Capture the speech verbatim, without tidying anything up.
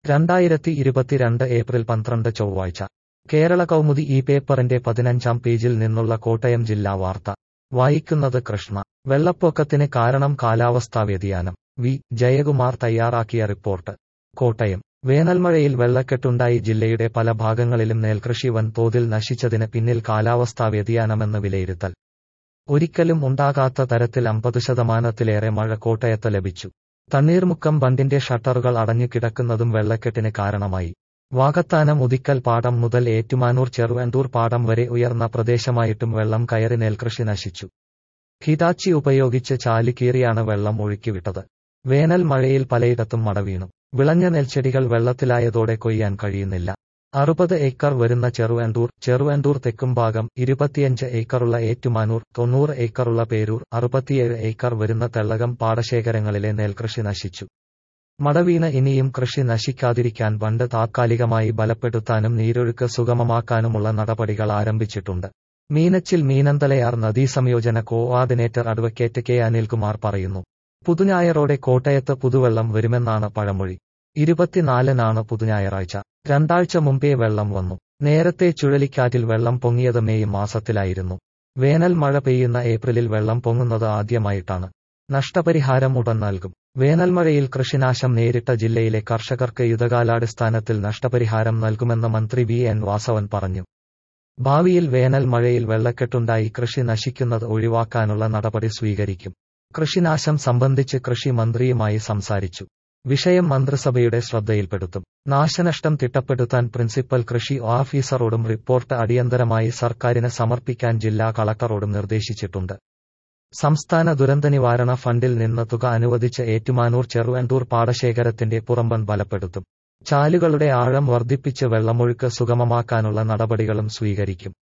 രണ്ടായിരത്തി ഇരുപത്തിരണ്ട് ഏപ്രിൽ പന്ത്രണ്ട് ചൊവ്വാഴ്ച കേരള കൗമുദി ഈ പേപ്പറിന്റെ പതിനഞ്ചാം പേജിൽ നിന്നുള്ള കോട്ടയം ജില്ലാ വാർത്ത വായിക്കുന്നത് കൃഷ്ണ. വെള്ളപ്പൊക്കത്തിന് കാരണം കാലാവസ്ഥാ വ്യതിയാനം. വി ജയകുമാർ തയ്യാറാക്കിയ റിപ്പോർട്ട്. കോട്ടയം. വേനൽമഴയിൽ വെള്ളക്കെട്ടുണ്ടായി ജില്ലയുടെ പല ഭാഗങ്ങളിലും നെൽകൃഷി വൻതോതിൽ നശിച്ചതിന് പിന്നിൽ കാലാവസ്ഥാ വ്യതിയാനമെന്ന് വിലയിരുത്തൽ. ഒരിക്കലും ഉണ്ടാകാത്ത തരത്തിൽ അമ്പത് ശതമാനത്തിലേറെ മഴ കോട്ടയത്ത് ലഭിച്ചു. തണ്ണീർമുക്കം ബണ്ടിന്റെ ഷട്ടറുകൾ അടഞ്ഞു കിടക്കുന്നതും വെള്ളക്കെട്ടിന് കാരണമായി. വാകത്താനം ഉദിക്കൽ പാടം മുതൽ ഏറ്റുമാനൂർ ചെറുവണ്ടൂർ പാടം വരെ ഉയർന്ന പ്രദേശമായിട്ടും വെള്ളം കയറി നെൽകൃഷി നശിച്ചു. ഹിതാച്ചി ഉപയോഗിച്ച് ചാലി കീറിയാണ് വെള്ളം ഒഴുക്കിവിട്ടത്. വേനൽ മഴയിൽ പലയിടത്തും മടവീണു. വിളഞ്ഞ നെൽച്ചെടികൾ വെള്ളത്തിലായതോടെ കൊയ്യാൻ കഴിയുന്നില്ല. അറുപത് ഏക്കർ വരുന്ന ചെറുവണ്ടൂർ, ചെറുവണ്ടൂർ തെക്കുംഭാഗം, ഇരുപത്തിയഞ്ച് ഏക്കറുള്ള ഏറ്റുമാനൂർ, തൊണ്ണൂറ് ഏക്കറുള്ള പേരൂർ, അറുപത്തിയേഴ് ഏക്കർ വരുന്ന തെള്ളകം പാടശേഖരങ്ങളിലെ നെൽകൃഷി നശിച്ചു. മടവീണ് ഇനിയും കൃഷി നശിക്കാതിരിക്കാൻ ബണ്ട് താത്കാലികമായി ബലപ്പെടുത്താനും നീരൊഴുക്ക് സുഗമമാക്കാനുമുള്ള നടപടികൾ ആരംഭിച്ചിട്ടുണ്ട്. മീനച്ചിൽ മീനന്തലയാർ നദീസംയോജന കോഓർഡിനേറ്റർ അഡ്വക്കേറ്റ് കെ അനിൽകുമാർ പറയുന്നു. പുതുഞായറോടെ കോട്ടയത്ത് പുതുവെള്ളം വരുമെന്നാണ് പഴമൊഴി. ഇരുപത്തിനാലിനാണ് പുതുഞായറാഴ്ച. രണ്ടാഴ്ച മുമ്പേ വെള്ളം വന്നു. നേരത്തെ ചുഴലിക്കാറ്റിൽ വെള്ളം പൊങ്ങിയത് മെയ് മാസത്തിലായിരുന്നു. വേനൽ മഴ പെയ്യുന്ന ഏപ്രിലിൽ വെള്ളം പൊങ്ങുന്നത് ആദ്യമായിട്ടാണ്. നഷ്ടപരിഹാരം ഉടൻ നൽകും. വേനൽമഴയിൽ കൃഷിനാശം നേരിട്ട ജില്ലയിലെ കർഷകർക്ക് യുദ്ധകാലാടിസ്ഥാനത്തിൽ നഷ്ടപരിഹാരം നൽകുമെന്ന് മന്ത്രി വി എൻ വാസവൻ പറഞ്ഞു. ഭാവിയിൽ വേനൽ മഴയിൽ വെള്ളക്കെട്ടുണ്ടായി കൃഷി നശിക്കുന്നത് ഒഴിവാക്കാനുള്ള നടപടി സ്വീകരിക്കും. കൃഷിനാശം സംബന്ധിച്ച് കൃഷി മന്ത്രിയുമായി സംസാരിച്ചു. വിഷയം മന്ത്രിസഭയുടെ ശ്രദ്ധയിൽപ്പെടുത്തും. നാശനഷ്ടം തിട്ടപ്പെടുത്താൻ പ്രിൻസിപ്പൽ കൃഷി ഓഫീസറോടും റിപ്പോർട്ട് അടിയന്തരമായി സർക്കാരിന് സമർപ്പിക്കാൻ ജില്ലാ കളക്ടറോടും നിർദ്ദേശിച്ചിട്ടുണ്ട്. സംസ്ഥാന ദുരന്തനിവാരണ ഫണ്ടിൽ നിന്ന് തുക അനുവദിച്ച് ഏറ്റുമാനൂർ ചെറുവണ്ടൂർ പാടശേഖരത്തിന്റെ പുറമ്പൻ ബലപ്പെടുത്തും. ചാലുകളുടെ ആഴം വർദ്ധിപ്പിച്ച് വെള്ളമൊഴുക്ക് സുഗമമാക്കാനുള്ള നടപടികളും സ്വീകരിക്കും.